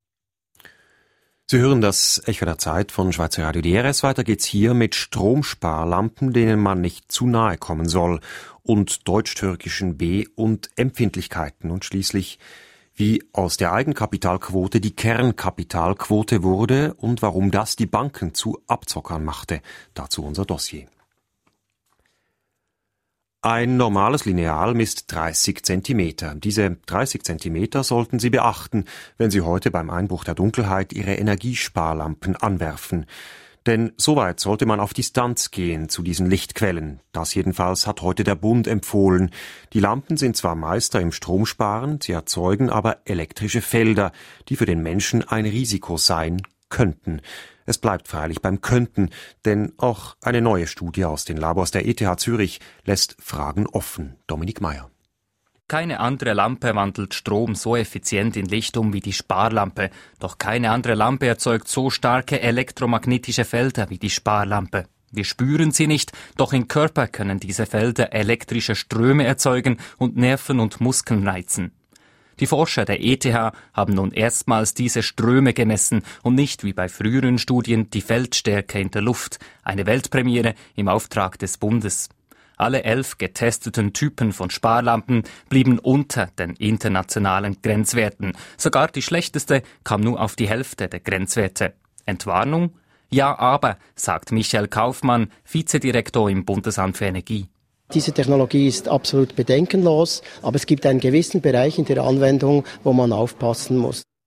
[SPEAKER 3] Sie hören das Echo der Zeit von Schweizer Radio DRS. Weiter geht's hier mit Stromsparlampen, denen man nicht zu nahe kommen soll, und deutsch-türkischen B- und Empfindlichkeiten und schließlich wie aus der Eigenkapitalquote die Kernkapitalquote wurde und warum das die Banken zu Abzockern machte. Dazu unser Dossier. Ein normales Lineal misst 30 Zentimeter. Diese 30 Zentimeter sollten Sie beachten, wenn Sie heute beim Einbruch der Dunkelheit Ihre Energiesparlampen anwerfen. Denn soweit sollte man auf Distanz gehen zu diesen Lichtquellen. Das jedenfalls hat heute der Bund empfohlen. Die Lampen sind zwar Meister im Stromsparen, sie erzeugen aber elektrische Felder, die für den Menschen ein Risiko sein könnten. Es bleibt freilich beim Könnten, denn auch eine neue Studie aus den Labors der ETH Zürich lässt Fragen offen. Dominik Meyer.
[SPEAKER 12] Keine andere Lampe wandelt Strom so effizient in Licht um wie die Sparlampe. Doch keine andere Lampe erzeugt so starke elektromagnetische Felder wie die Sparlampe. Wir spüren sie nicht, doch im Körper können diese Felder elektrische Ströme erzeugen und Nerven und Muskeln reizen. Die Forscher der ETH haben nun erstmals diese Ströme gemessen und nicht wie bei früheren Studien die Feldstärke in der Luft, eine Weltpremiere im Auftrag des Bundes. Alle 11 getesteten Typen von Sparlampen blieben unter den internationalen Grenzwerten. Sogar die schlechteste kam nur auf die Hälfte der Grenzwerte. Entwarnung? Ja, aber, sagt Michael Kaufmann, Vizedirektor im Bundesamt für Energie.
[SPEAKER 13] Diese Technologie ist absolut bedenkenlos, aber es gibt einen gewissen Bereich in der Anwendung, wo man aufpassen muss.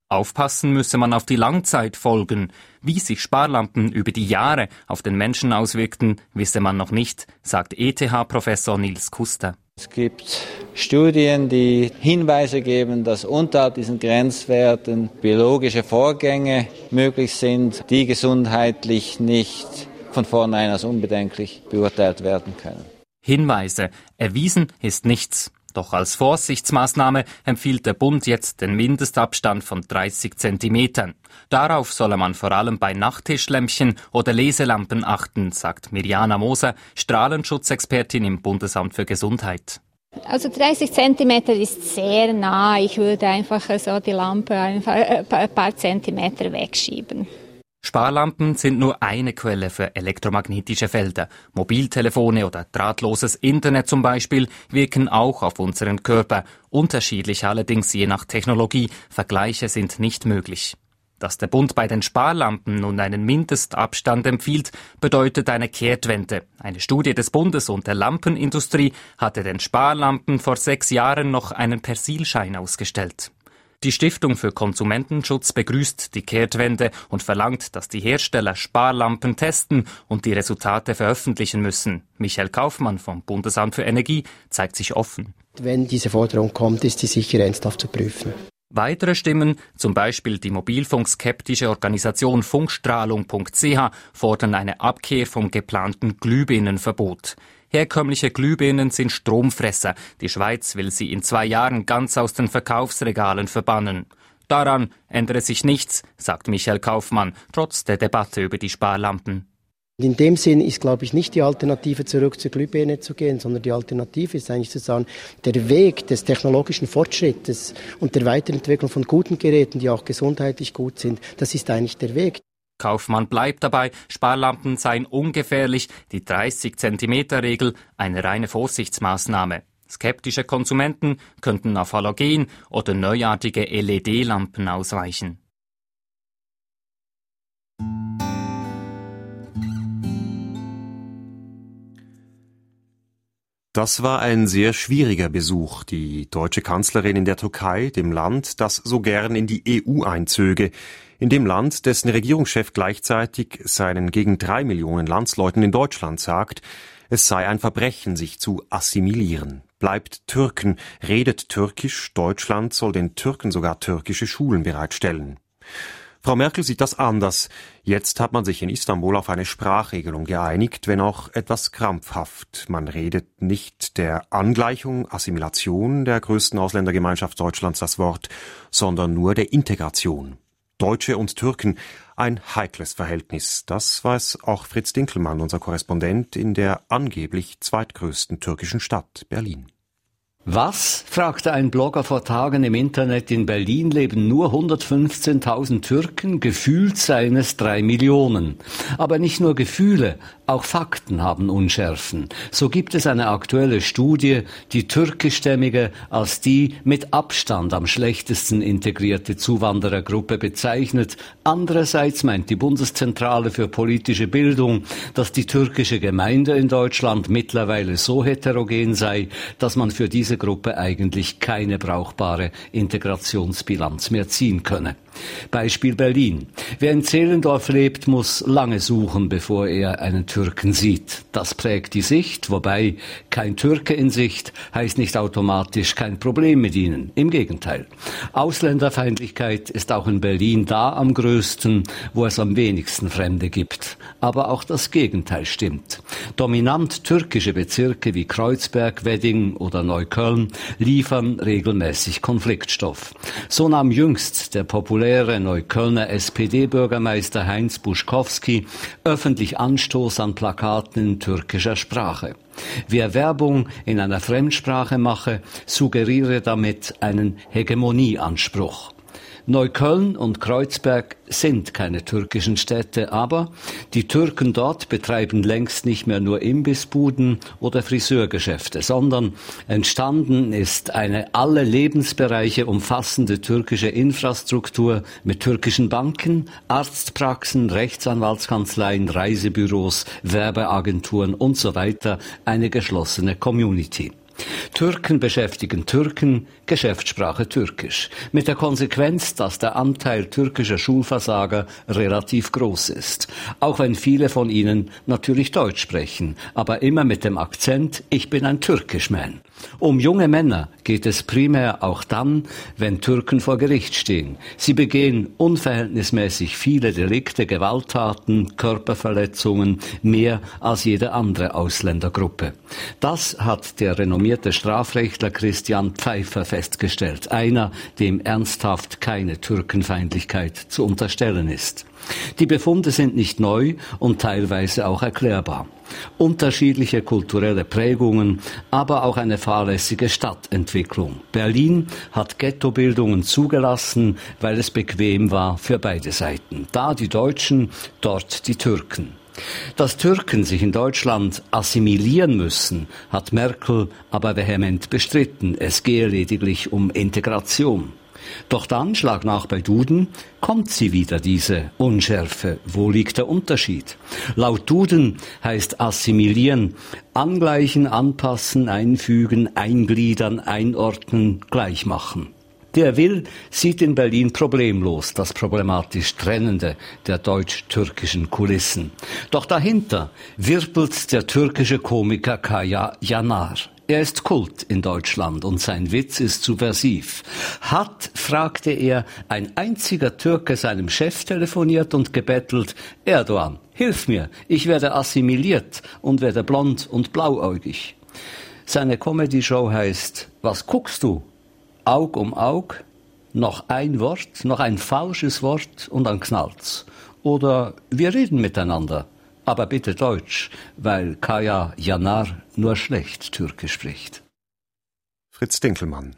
[SPEAKER 12] Aufpassen müsse man auf die Langzeitfolgen. Wie sich Sparlampen über die Jahre auf den Menschen auswirkten, wisse man noch nicht, sagt ETH-Professor Nils Kuster.
[SPEAKER 13] Es gibt Studien, die Hinweise geben, dass unterhalb diesen Grenzwerten biologische Vorgänge möglich sind, die gesundheitlich nicht von vornherein als unbedenklich beurteilt werden können.
[SPEAKER 12] Hinweise. Erwiesen ist nichts. Doch als Vorsichtsmaßnahme empfiehlt der Bund jetzt den Mindestabstand von 30 Zentimetern. Darauf solle man vor allem bei Nachttischlämpchen oder Leselampen achten, sagt Mirjana Moser, Strahlenschutzexpertin im Bundesamt für Gesundheit.
[SPEAKER 14] Also 30 Zentimeter ist sehr nah. Ich würde einfach so die Lampe ein paar Zentimeter wegschieben.
[SPEAKER 12] Sparlampen sind nur eine Quelle für elektromagnetische Felder. Mobiltelefone oder drahtloses Internet zum Beispiel wirken auch auf unseren Körper. Unterschiedlich allerdings je nach Technologie. Vergleiche sind nicht möglich. Dass der Bund bei den Sparlampen nun einen Mindestabstand empfiehlt, bedeutet eine Kehrtwende. Eine Studie des Bundes und der Lampenindustrie hatte den Sparlampen vor 6 Jahren noch einen Persilschein ausgestellt. Die Stiftung für Konsumentenschutz begrüßt die Kehrtwende und verlangt, dass die Hersteller Sparlampen testen und die Resultate veröffentlichen müssen. Michael Kaufmann vom Bundesamt für Energie zeigt sich offen.
[SPEAKER 15] Wenn diese Forderung kommt, ist sie sicher ernsthaft zu prüfen.
[SPEAKER 12] Weitere Stimmen, zum Beispiel die mobilfunkskeptische Organisation Funkstrahlung.ch, fordern eine Abkehr vom geplanten Glühbirnenverbot. Herkömmliche Glühbirnen sind Stromfresser. Die Schweiz will sie in 2 Jahren ganz aus den Verkaufsregalen verbannen. Daran ändere sich nichts, sagt Michael Kaufmann, trotz der Debatte über die Sparlampen.
[SPEAKER 15] In dem Sinn ist, glaube ich, nicht die Alternative, zurück zur Glühbirne zu gehen, sondern die Alternative ist eigentlich zu sagen, der Weg des technologischen Fortschrittes und der Weiterentwicklung von guten Geräten, die auch gesundheitlich gut sind, das ist eigentlich der Weg.
[SPEAKER 12] Kaufmann bleibt dabei, Sparlampen seien ungefährlich, die 30-Zentimeter-Regel eine reine Vorsichtsmaßnahme. Skeptische Konsumenten könnten auf Halogen- oder neuartige LED-Lampen ausweichen.
[SPEAKER 3] Das war ein sehr schwieriger Besuch. Die deutsche Kanzlerin in der Türkei, dem Land, das so gern in die EU einzöge. In dem Land, dessen Regierungschef gleichzeitig seinen gegen 3 Millionen Landsleuten in Deutschland sagt, es sei ein Verbrechen, sich zu assimilieren. Bleibt Türken, redet Türkisch, Deutschland soll den Türken sogar türkische Schulen bereitstellen. Frau Merkel sieht das anders. Jetzt hat man sich in Istanbul auf eine Sprachregelung geeinigt, wenn auch etwas krampfhaft. Man redet nicht der Angleichung, Assimilation der größten Ausländergemeinschaft Deutschlands das Wort, sondern nur der Integration. Deutsche und Türken, ein heikles Verhältnis. Das weiß auch Fritz Dinkelmann, unser Korrespondent in der angeblich zweitgrößten türkischen Stadt Berlin.
[SPEAKER 16] Was, fragte ein Blogger vor Tagen im Internet, in Berlin leben nur 115.000 Türken, gefühlt seien es 3 Millionen. Aber nicht nur Gefühle, auch Fakten haben Unschärfen. So gibt es eine aktuelle Studie, die türkischstämmige als die mit Abstand am schlechtesten integrierte Zuwanderergruppe bezeichnet. Andererseits meint die Bundeszentrale für politische Bildung, dass die türkische Gemeinde in Deutschland mittlerweile so heterogen sei, dass man für diese Gruppe eigentlich keine brauchbare Integrationsbilanz mehr ziehen könne. Beispiel Berlin. Wer in Zehlendorf lebt, muss lange suchen, bevor er einen Türken sieht. Das prägt die Sicht, wobei kein Türke in Sicht heißt nicht automatisch kein Problem mit ihnen. Im Gegenteil. Ausländerfeindlichkeit ist auch in Berlin da am größten, wo es am wenigsten Fremde gibt. Aber auch das Gegenteil stimmt. Dominant türkische Bezirke wie Kreuzberg, Wedding oder Neukölln liefern regelmäßig Konfliktstoff. So nahm jüngst der populäre Neuköllner SPD-Bürgermeister Heinz Buschkowski öffentlich Anstoß an Plakaten in türkischer Sprache. Wer Werbung in einer Fremdsprache mache, suggeriere damit einen Hegemonieanspruch. Neukölln und Kreuzberg sind keine türkischen Städte, aber die Türken dort betreiben längst nicht mehr nur Imbissbuden oder Friseurgeschäfte, sondern entstanden ist eine alle Lebensbereiche umfassende türkische Infrastruktur mit türkischen Banken, Arztpraxen, Rechtsanwaltskanzleien, Reisebüros, Werbeagenturen und so weiter, eine geschlossene Community. Türken beschäftigen Türken, Geschäftssprache Türkisch. Mit der Konsequenz, dass der Anteil türkischer Schulversager relativ groß ist. Auch wenn viele von ihnen natürlich Deutsch sprechen, aber immer mit dem Akzent, ich bin ein Türkischman. Um junge Männer geht es primär auch dann, wenn Türken vor Gericht stehen. Sie begehen unverhältnismäßig viele Delikte, Gewalttaten, Körperverletzungen, mehr als jede andere Ausländergruppe. Das hat der renommierte Strafrechtler Christian Pfeiffer festgestellt, einer, dem ernsthaft keine Türkenfeindlichkeit zu unterstellen ist. Die Befunde sind nicht neu und teilweise auch erklärbar. Unterschiedliche kulturelle Prägungen, aber auch eine fahrlässige Stadtentwicklung. Berlin hat Ghettobildungen zugelassen, weil es bequem war für beide Seiten. Da die Deutschen, dort die Türken. Dass Türken sich in Deutschland assimilieren müssen, hat Merkel aber vehement bestritten. Es gehe lediglich um Integration. Doch dann, Schlag nach bei Duden, kommt sie wieder, diese Unschärfe. Wo liegt der Unterschied? Laut Duden heißt assimilieren, angleichen, anpassen, einfügen, eingliedern, einordnen, gleichmachen. Der Will sieht in Berlin problemlos das problematisch Trennende der deutsch-türkischen Kulissen. Doch dahinter wirbelt der türkische Komiker Kaya Yanar. Er ist Kult in Deutschland und sein Witz ist subversiv. Hat, fragte er, ein einziger Türke seinem Chef telefoniert und gebettelt, Erdogan, hilf mir, ich werde assimiliert und werde blond und blauäugig. Seine Comedy-Show heißt, was guckst du? Aug um Aug, noch ein Wort, noch ein falsches Wort und dann knallt's. Oder wir reden miteinander. Aber bitte Deutsch, weil Kaya Yanar nur schlecht Türkisch spricht.
[SPEAKER 3] Fritz Dinkelmann.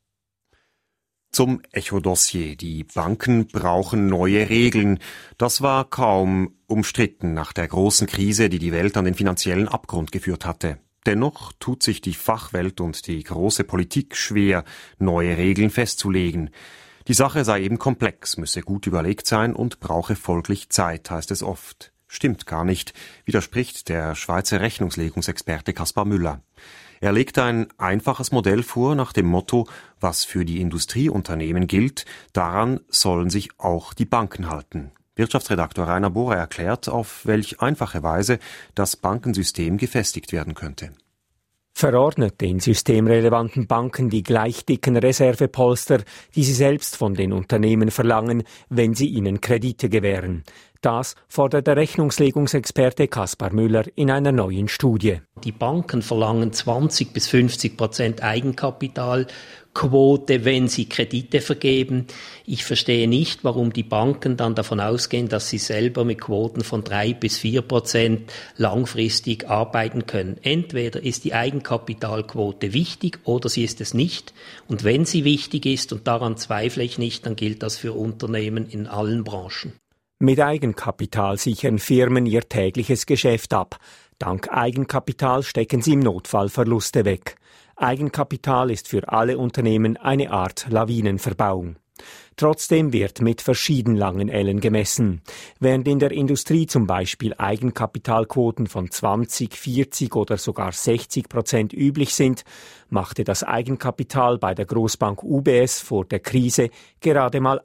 [SPEAKER 3] Zum Echo-Dossier. Die Banken brauchen neue Regeln. Das war kaum umstritten nach der großen Krise, die die Welt an den finanziellen Abgrund geführt hatte. Dennoch tut sich die Fachwelt und die große Politik schwer, neue Regeln festzulegen. Die Sache sei eben komplex, müsse gut überlegt sein und brauche folglich Zeit, heißt es oft. Stimmt gar nicht, widerspricht der Schweizer Rechnungslegungsexperte Kaspar Müller. Er legt ein einfaches Modell vor nach dem Motto, was für die Industrieunternehmen gilt, daran sollen sich auch die Banken halten. Wirtschaftsredaktor Rainer Bohrer erklärt, auf welch einfache Weise das Bankensystem gefestigt werden könnte.
[SPEAKER 17] Verordnet den systemrelevanten Banken die gleich dicken Reservepolster, die sie selbst von den Unternehmen verlangen, wenn sie ihnen Kredite gewähren. Das fordert der Rechnungslegungsexperte Kaspar Müller in einer neuen Studie.
[SPEAKER 18] Die Banken verlangen 20-50% Eigenkapitalquote, wenn sie Kredite vergeben. Ich verstehe nicht, warum die Banken dann davon ausgehen, dass sie selber mit Quoten von 3-4% langfristig arbeiten können. Entweder ist die Eigenkapitalquote wichtig oder sie ist es nicht. Und wenn sie wichtig ist, und daran zweifle ich nicht, dann gilt das für Unternehmen in allen Branchen.
[SPEAKER 17] Mit Eigenkapital sichern Firmen ihr tägliches Geschäft ab. Dank Eigenkapital stecken sie im Notfall Verluste weg. Eigenkapital ist für alle Unternehmen eine Art Lawinenverbauung. Trotzdem wird mit verschieden langen Ellen gemessen. Während in der Industrie zum Beispiel Eigenkapitalquoten von 20, 40 oder sogar 60% üblich sind, machte das Eigenkapital bei der Großbank UBS vor der Krise gerade mal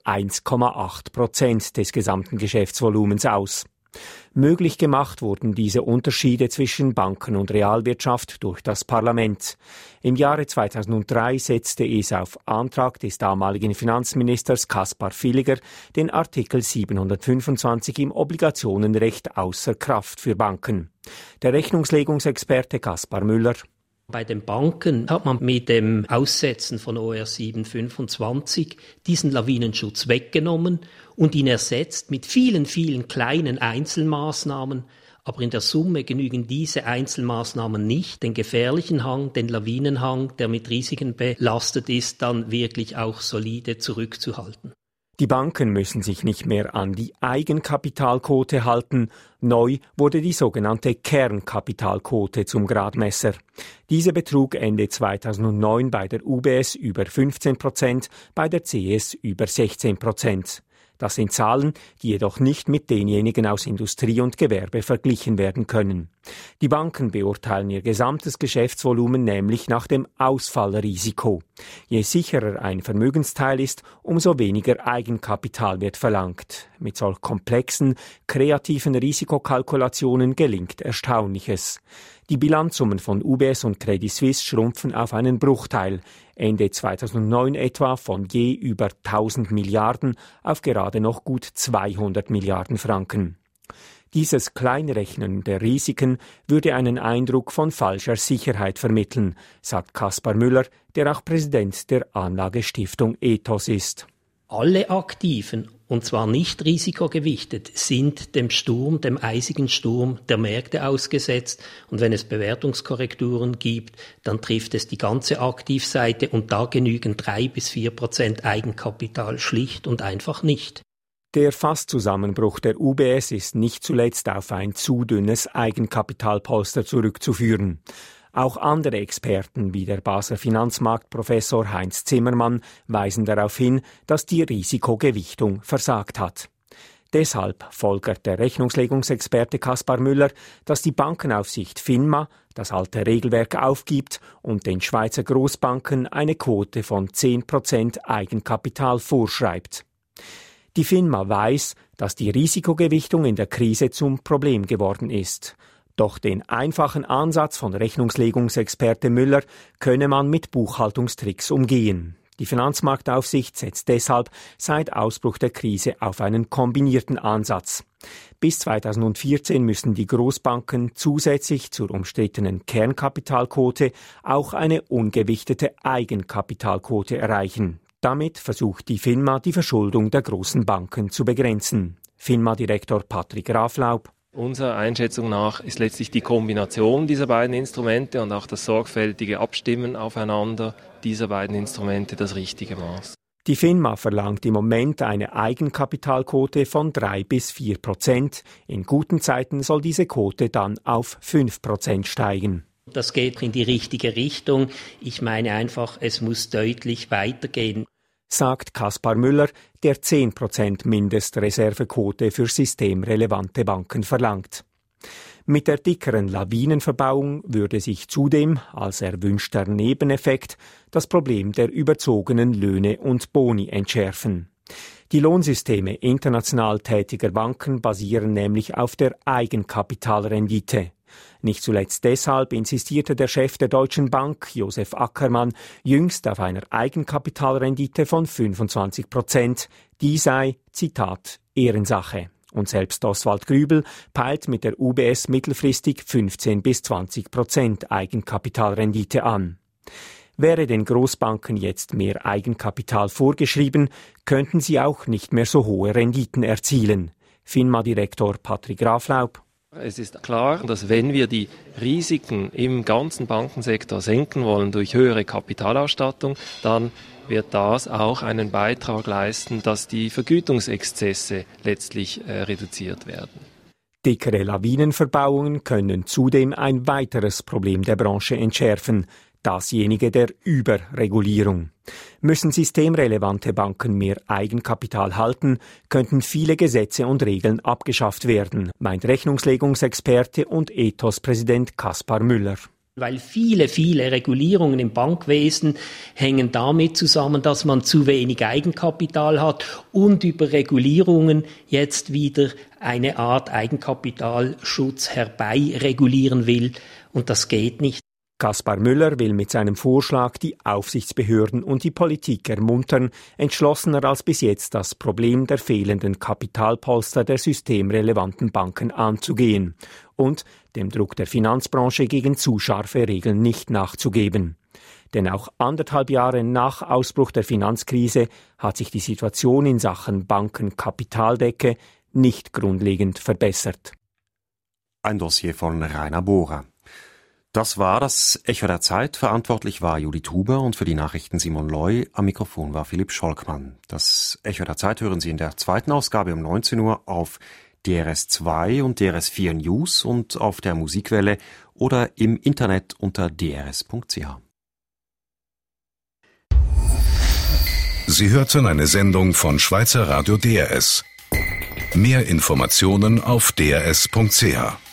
[SPEAKER 17] 1,8% des gesamten Geschäftsvolumens aus. Möglich gemacht wurden diese Unterschiede zwischen Banken und Realwirtschaft durch das Parlament. Im Jahre 2003 setzte es auf Antrag des damaligen Finanzministers Kaspar Villiger den Artikel 725 im Obligationenrecht außer Kraft für Banken. Der Rechnungslegungsexperte Kaspar Müller:
[SPEAKER 18] Bei den Banken hat man mit dem Aussetzen von OR 725 diesen Lawinenschutz weggenommen und ihn ersetzt mit vielen, vielen kleinen Einzelmaßnahmen. Aber in der Summe genügen diese Einzelmaßnahmen nicht, den gefährlichen Hang, den Lawinenhang, der mit Risiken belastet ist, dann wirklich auch solide zurückzuhalten.
[SPEAKER 17] Die Banken müssen sich nicht mehr an die Eigenkapitalquote halten. Neu wurde die sogenannte Kernkapitalquote zum Gradmesser. Diese betrug Ende 2009 bei der UBS über 15%, bei der CS über 16%. Das sind Zahlen, die jedoch nicht mit denjenigen aus Industrie und Gewerbe verglichen werden können. Die Banken beurteilen ihr gesamtes Geschäftsvolumen nämlich nach dem Ausfallrisiko. Je sicherer ein Vermögensteil ist, umso weniger Eigenkapital wird verlangt. Mit solch komplexen, kreativen Risikokalkulationen gelingt Erstaunliches. Die Bilanzsummen von UBS und Credit Suisse schrumpfen auf einen Bruchteil, Ende 2009 etwa von je über 1000 Milliarden auf gerade noch gut 200 Milliarden Franken. Dieses Kleinrechnen der Risiken würde einen Eindruck von falscher Sicherheit vermitteln, sagt Kaspar Müller, der auch Präsident der Anlagestiftung Ethos ist.
[SPEAKER 18] Alle Aktiven, und zwar nicht risikogewichtet, sind dem eisigen Sturm der Märkte ausgesetzt. Und wenn es Bewertungskorrekturen gibt, dann trifft es die ganze Aktivseite und da genügen 3-4% Eigenkapital schlicht und einfach nicht.
[SPEAKER 17] Der Fast-Zusammenbruch der UBS ist nicht zuletzt auf ein zu dünnes Eigenkapitalpolster zurückzuführen. Auch andere Experten wie der Basler Finanzmarktprofessor Heinz Zimmermann weisen darauf hin, dass die Risikogewichtung versagt hat. Deshalb folgert der Rechnungslegungsexperte Kaspar Müller, dass die Bankenaufsicht FINMA das alte Regelwerk aufgibt und den Schweizer Großbanken eine Quote von 10% Eigenkapital vorschreibt. Die FINMA weiß, dass die Risikogewichtung in der Krise zum Problem geworden ist. Doch den einfachen Ansatz von Rechnungslegungsexperte Müller könne man mit Buchhaltungstricks umgehen. Die Finanzmarktaufsicht setzt deshalb seit Ausbruch der Krise auf einen kombinierten Ansatz. Bis 2014 müssen die Großbanken zusätzlich zur umstrittenen Kernkapitalquote auch eine ungewichtete Eigenkapitalquote erreichen. Damit versucht die FINMA, die Verschuldung der großen Banken zu begrenzen. FINMA-Direktor Patrick Graflaub.
[SPEAKER 19] Unserer Einschätzung nach ist letztlich die Kombination dieser beiden Instrumente und auch das sorgfältige Abstimmen aufeinander dieser beiden Instrumente das richtige Maß.
[SPEAKER 17] Die FINMA verlangt im Moment eine Eigenkapitalquote von 3-4%. In guten Zeiten soll diese Quote dann auf 5% steigen.
[SPEAKER 18] Das geht in die richtige Richtung. Ich meine einfach, es muss deutlich weitergehen,
[SPEAKER 17] sagt Kaspar Müller, der 10% Mindestreservequote für systemrelevante Banken verlangt. Mit der dickeren Lawinenverbauung würde sich zudem, als erwünschter Nebeneffekt, das Problem der überzogenen Löhne und Boni entschärfen. Die Lohnsysteme international tätiger Banken basieren nämlich auf der Eigenkapitalrendite. Nicht zuletzt deshalb insistierte der Chef der Deutschen Bank, Josef Ackermann, jüngst auf einer Eigenkapitalrendite von 25%. Die sei, Zitat, Ehrensache. Und selbst Oswald Grübel peilt mit der UBS mittelfristig 15-20% Eigenkapitalrendite an. Wäre den Großbanken jetzt mehr Eigenkapital vorgeschrieben, könnten sie auch nicht mehr so hohe Renditen erzielen. FINMA-Direktor Patrick Graflaub.
[SPEAKER 19] Es ist klar, dass wenn wir die Risiken im ganzen Bankensektor senken wollen durch höhere Kapitalausstattung, dann wird das auch einen Beitrag leisten, dass die Vergütungsexzesse letztlich reduziert werden.
[SPEAKER 17] Dickere Lawinenverbauungen können zudem ein weiteres Problem der Branche entschärfen, dasjenige der Überregulierung. Müssen systemrelevante Banken mehr Eigenkapital halten, könnten viele Gesetze und Regeln abgeschafft werden, meint Rechnungslegungsexperte und Ethos-Präsident Kaspar Müller.
[SPEAKER 18] Weil viele Regulierungen im Bankwesen hängen damit zusammen, dass man zu wenig Eigenkapital hat und über Regulierungen jetzt wieder eine Art Eigenkapitalschutz herbeiregulieren will. Und das geht nicht.
[SPEAKER 17] Kaspar Müller will mit seinem Vorschlag die Aufsichtsbehörden und die Politik ermuntern, entschlossener als bis jetzt das Problem der fehlenden Kapitalpolster der systemrelevanten Banken anzugehen und dem Druck der Finanzbranche gegen zu scharfe Regeln nicht nachzugeben. Denn auch 1,5 Jahre nach Ausbruch der Finanzkrise hat sich die Situation in Sachen Bankenkapitaldecke nicht grundlegend verbessert.
[SPEAKER 3] Ein Dossier von Rainer Bohrer. Das war das Echo der Zeit. Verantwortlich war Judith Huber und für die Nachrichten Simon Loy. Am Mikrofon war Philipp Scholkmann. Das Echo der Zeit hören Sie in der zweiten Ausgabe um 19 Uhr auf DRS2 und DRS4 News und auf der Musikwelle oder im Internet unter drs.ch.
[SPEAKER 1] Sie hörten eine Sendung von Schweizer Radio DRS. Mehr Informationen auf drs.ch.